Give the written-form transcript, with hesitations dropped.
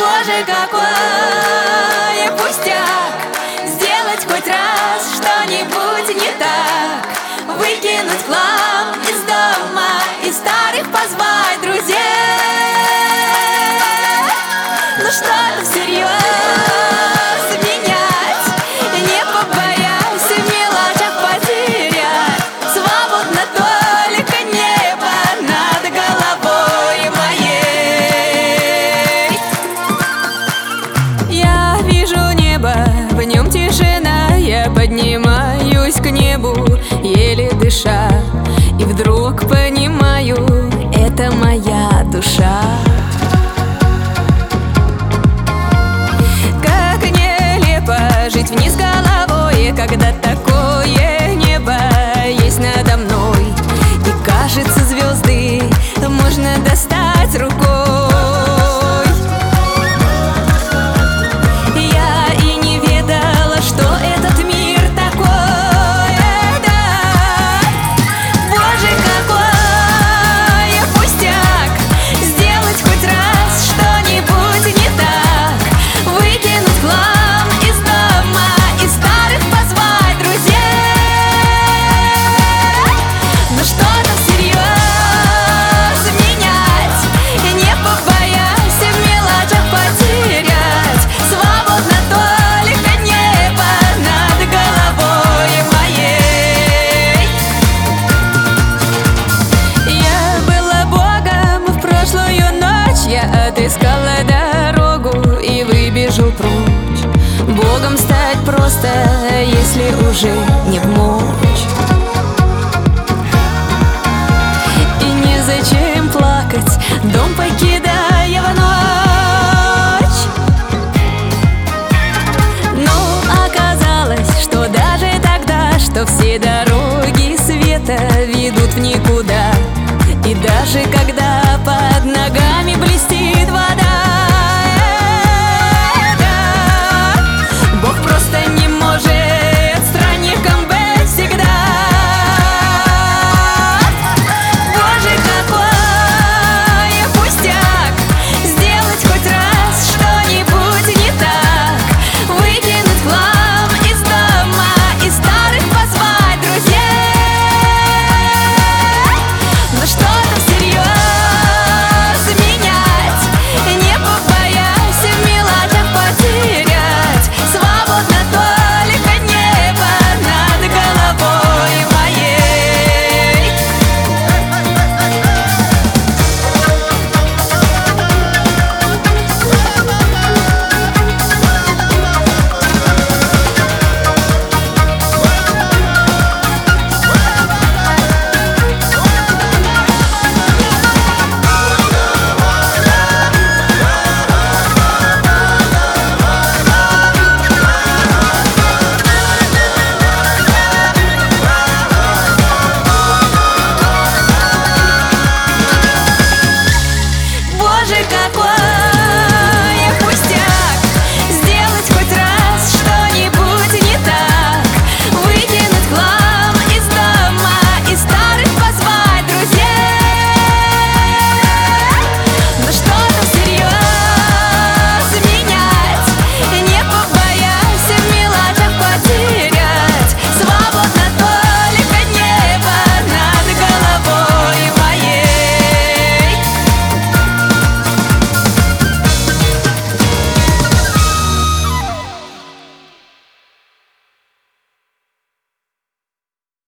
Боже, какой пустяк сделать хоть раз что-нибудь не так, выкинуть хлам из дома и старых позвать друзей. Ну что-то всерьез менять, не побоясь в мелочах потерять. Свободно только небо над головой моей. Я вижу небо, в нем тишина. Я поднимаюсь к небу, еле дыша, и вдруг понимаю, это моя душа. Жить вниз головой, когда такое небо есть надо мной, и кажется, звезды можно достать рукой. Я и не ведала, что этот мир такой, да. Боже, какой пустяк сделать хоть раз что-нибудь не так, выкинуть хлам и старых позвать друзей. Но что-то всерьез менять, не побоясь в мелочах потерять. Свободно только небо над головой моей. Я была богом в прошлую ночь, я отыскала дорогу и выбежал прочь. Богом стать просто, если уже не в